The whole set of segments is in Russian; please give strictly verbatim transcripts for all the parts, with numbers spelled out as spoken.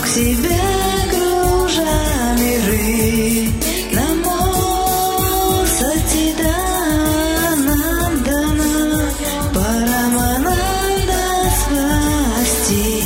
вокруг себя кружа миры. Намо Сатиданандана Парамананда спасти.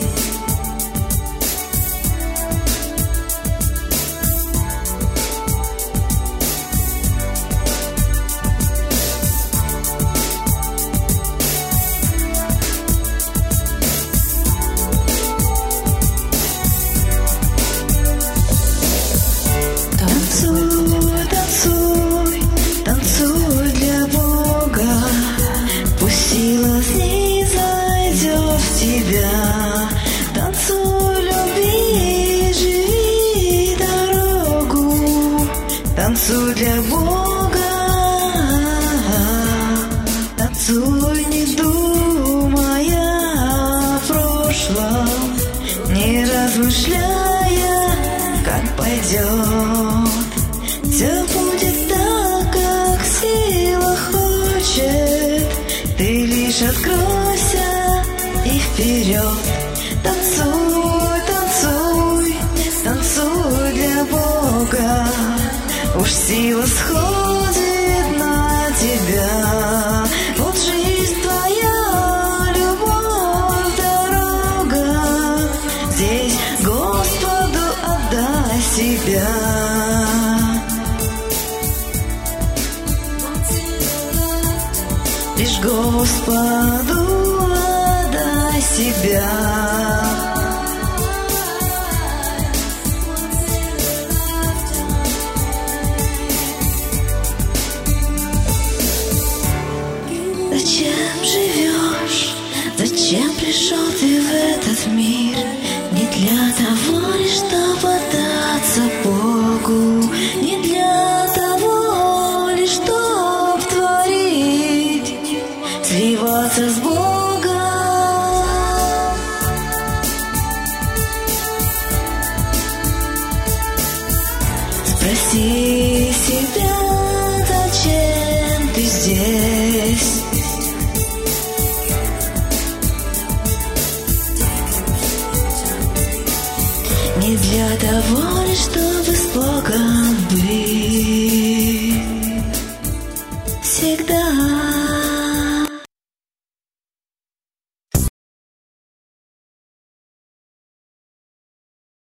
Сила снизойдет в тебя. Танцуй, люби, живи дорогу. Танцуй для Бога. Танцуй, не думая о прошлом, не размышляя, как пойдет. Все будет так, как сила хочет. Ты лишь откройся и вперед. Танцуй, танцуй, танцуй для Бога. Уж сила сходит на тебя. Вот жизнь твоя, любовь, дорога. Здесь Господу отдай себя. Лишь Господу отдай себя. Зачем живешь? Зачем пришел ты в этот мир? Не для того лишь, чтобы отдаться Богу, не для того лишь, чтоб творить, сливаться с Богом. Спроси себя, зачем ты здесь? Не для того лишь, чтобы